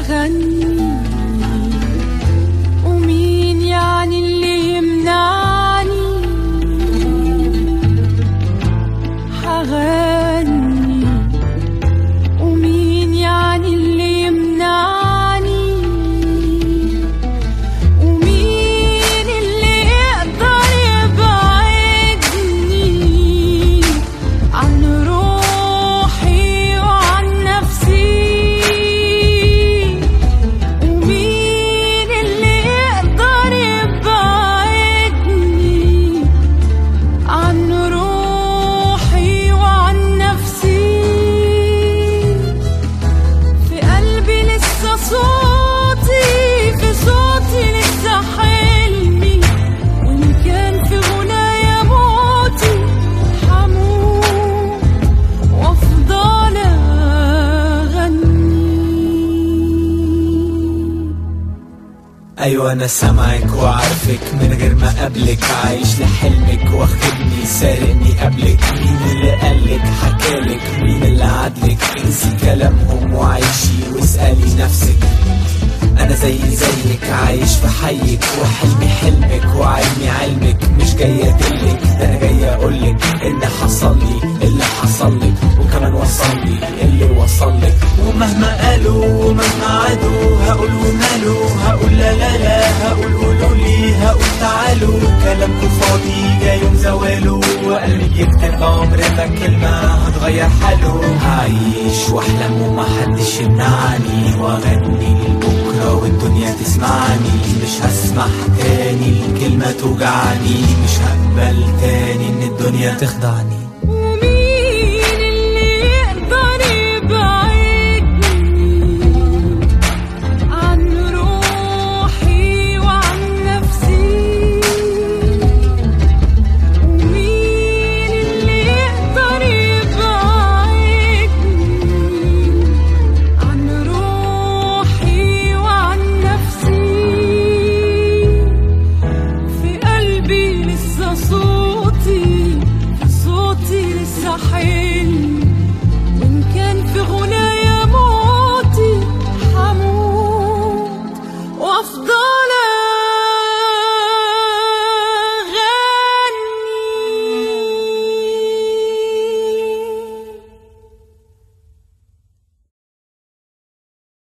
خني، ومين يعني اللي يمنعني؟ حغني، ومين يعني اللي يمنعني؟ ومين اللي يقدر يبعدني عن روحي وعن نفسي؟ ومين اللي يقدر يبعدني عن روحي وعن نفسي؟ في قلبي لسه صوتي، في صوتي لسه حلمي، وإن كان في غنايا موتي حموت وأفضل أغني. ايوه انا سامعك وعارفك من غير ما قبلك، عايش لحلمك واخدني سارقني قبلك. مين اللي قالك حكالك؟ مين اللي عدلك؟ انسي كلامهم وعيشي واسألي نفسك. انا زيك عايش في حيك، وحلمي حلمك وعلمي علمك. مش جاي ادلك، ده انا جاي اقولك ان حصل لي اللي حصل لك، وكمان وصل لي اللي وصل لك. ومهما قالوا ومهما عادوا هقول وماله، هقول لا لا لا، هقول قولوا لي، هقول تعالوا. كلامكوا فاضي جاي يوم زواله، وقلبي يكتب عمر ما كلمة هتغير حاله. هعيش واحلم ومحدش يمنعني، واغني لبكرة والدنيا تسمعني. مش هسمح تاني الكلمة توجعني، مش هقبل تاني ان الدنيا تخدعني.